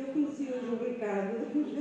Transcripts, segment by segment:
Eu conheci hoje o Ricardo,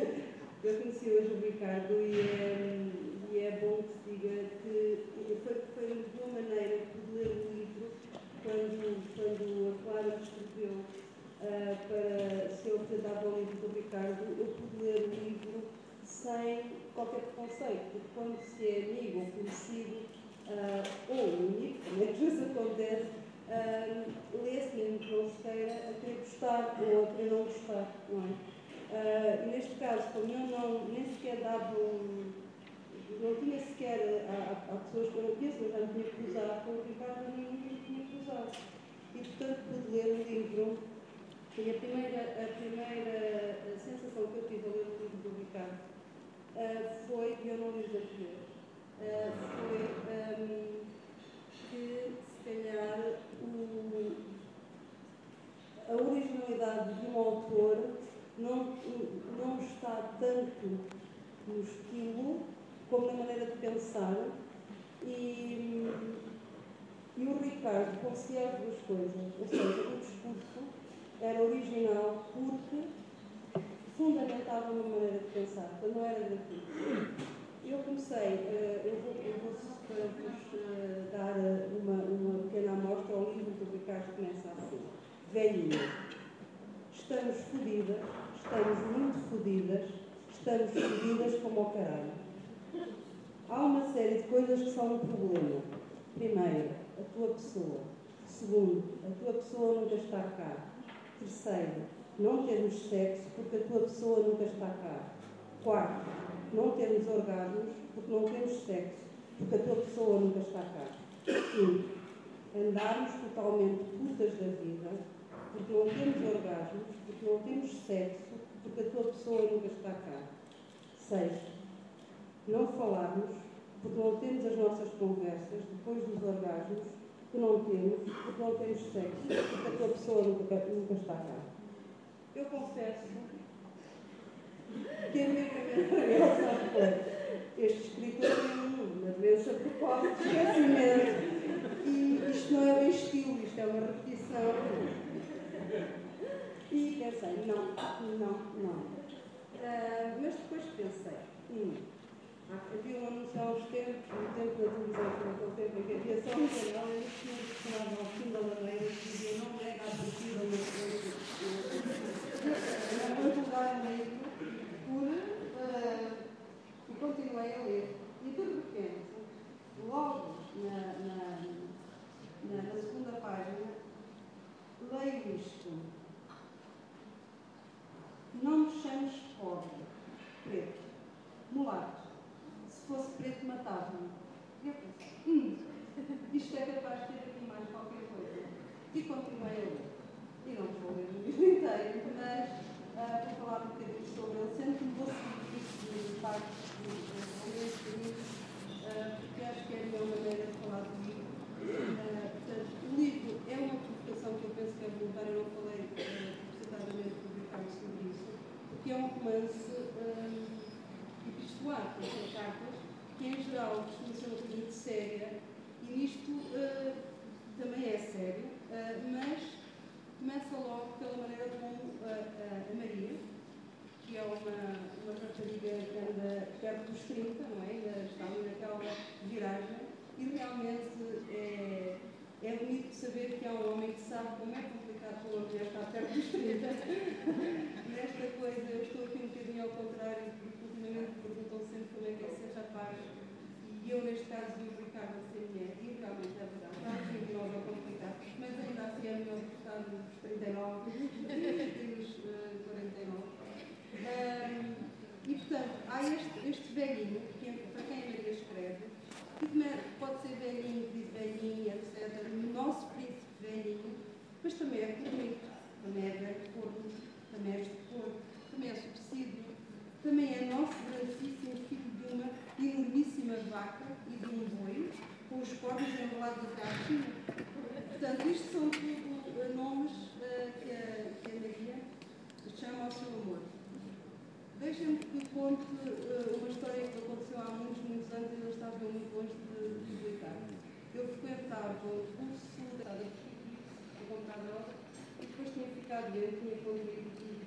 e é bom que se diga que foi de boa maneira de ler o livro quando a Clara me escreveu para se eu apresentava o livro do Ricardo, eu pude ler o livro sem qualquer preconceito, porque quando se é amigo ou conhecido, ou inimigo, também às vezes acontece, lê-se mesmo que não se queira a querer gostar ou a querer não gostar, não é? E neste caso, como eu nem sequer dava não tinha sequer, há pessoas que eu não conheço, mas já me tinha cruzado com o Ricardo e ninguém tinha cruzado. E portanto pude ler o livro, e a primeira sensação que eu tive ao ler o livro do Ricardo foi, e eu não li os anteriores, foi que se calhar a originalidade de um autor não está tanto no estilo como na maneira de pensar, e o Ricardo conseguia as duas coisas, ou seja, o discurso era original porque fundamentava uma maneira de pensar, então não era gratuito. Eu comecei, eu vou para vos dar uma pequena amostra ao livro que o Ricardo começa assim. Velhinha. Estamos fodidas, estamos muito fodidas, estamos fodidas como ao caralho. Há uma série de coisas que são um problema. Primeiro, a tua pessoa. Segundo, a tua pessoa nunca está cá. Terceiro, não termos sexo porque a tua pessoa nunca está cá. Quarto, não termos orgasmos porque não temos sexo porque a tua pessoa nunca está cá. Quinto, andarmos totalmente putas da vida porque não temos orgasmos, porque não temos sexo porque a tua pessoa nunca está cá. Sexto, não falarmos porque não temos as nossas conversas depois dos orgasmos que não temos porque não temos sexo porque a tua pessoa nunca está cá. Eu confesso que a minha primeira reação foi: este escritor tem uma doença precoce de esquecimento e isto não é bem estilo, isto é uma repetição. E pensei, não. Mas depois pensei, havia um anúncio há uns tempos, no tempo da televisão, naquele tempo em que havia só um canal, e eles tinham que falar ao fim da ladeira e dizia: não nega a partida, não vou julgar o livro e continuei a ler. E de repente, logo na segunda página, leio isto: não me chames pobre, preto, mulato. Se fosse preto, matava-me. E eu pensei, isto é capaz de ter aqui mais qualquer coisa. E continuei a ler. E não vou ler o livro inteiro, mas vou falar um bocadinho sobre ele. Sempre me vou seguir isso de partes de livros, porque acho que é a melhor maneira de falar do livro. Portanto, o livro é uma publicação que eu penso que é voluntária. Eu não falei aproximadamente publicado sobre isso, porque é um romance epistolar, que são cartas, que em geral costuma ser uma coisa muito séria, e nisto também é sério, mas começa logo pela maneira como a Maria, que é uma rapariga que anda perto dos 30, não é? Ainda está ali naquela viragem, e realmente é bonito saber que há um homem que sabe como é complicado para uma mulher estar perto dos 30. Nesta coisa, eu estou aqui um bocadinho ao contrário, porque ultimamente perguntam sempre como é que é ser rapaz, e eu, neste caso, vi o Ricardo a ser mulher, e realmente é verdade. Está uns 29 é complicado, mas ainda assim é melhor que estar nos 39 e nos 49. E, portanto, há este velhinho, para quem a Maria escreve, que pode ser velhinho, que diz velhinho, etc. O nosso príncipe velhinho, mas também é bonito, também é velho de corno, também é estupor, também é subsídio, também é nosso grandíssimo filho de uma enormíssima vaca e de um boi, com os cornos enrolados até à China. Portanto, isto são tudo nomes que a Maria chama ao seu amor. Deixem-me que conte uma história que aconteceu há muitos anos e eu estava muito longe de publicar. Eu frequentava o curso da psiquiatra e depois tinha ficado doente, tinha contraído